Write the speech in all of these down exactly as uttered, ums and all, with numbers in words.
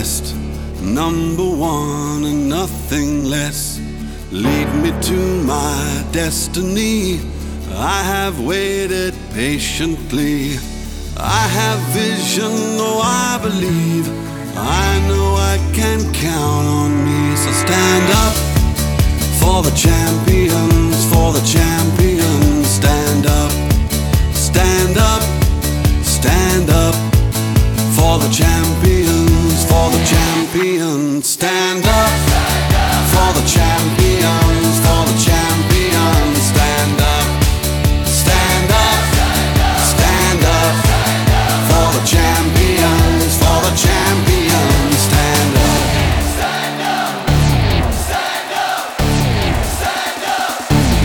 best, number one and nothing less. Lead me to my destiny. I have waited patiently. I have vision, oh I believe. I know I can count on me. So stand up for the champions, for the champions. Stand up, stand up, stand up for the champions, for the champions. Stand up for the champions, for the champions. Stand up, stand up, stand up for the champions, for the champions. Stand up, stand up, stand up, stand up.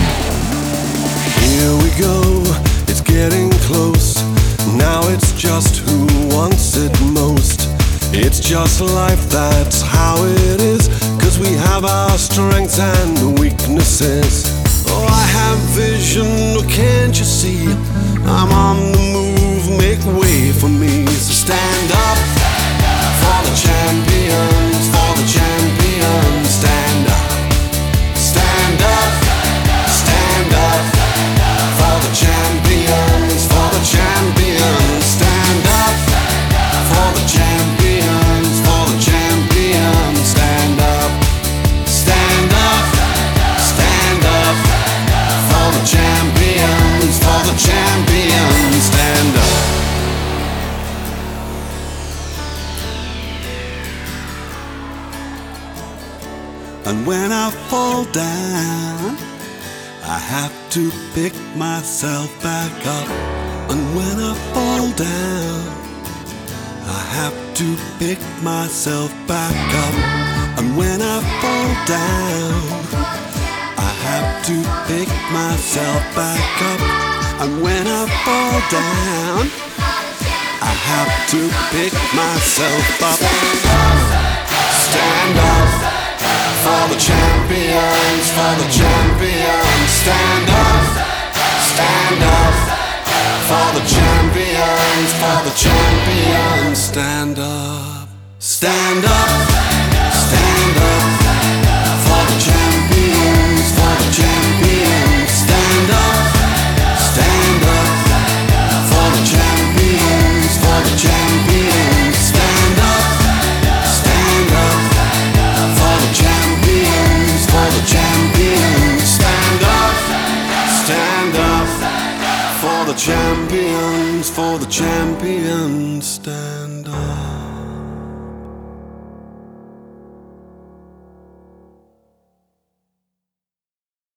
Here we go, it's getting close. Now it's just who wants it most. It's just life, that's how it is. Cause we have our strengths and weaknesses. Oh, I have vision, oh, can't you see? I'm on the move, make way for me. So stand up for the champions, for the champions. Stand up, stand up, stand up for the champions, for the champions. Stand up for the champions, for the champions. Stand up, stand up, stand up for the champions, for the champions. Stand up. And when I fall down, I have to pick myself back up. And when I fall down, I have to pick myself back up. And when I fall down, I have to pick myself back up. And when I fall down, I have to pick myself up. Stand up for the champions, for the champions. Stand up, stand up for the champions, for the champions. Stand up, stand up, stand up for the champions, for the champions. Stand up, stand up for the champions, for the champions. Stand up, stand up for the champions, for the champions. Stand up, stand up for the champions, for the champions. Stand up.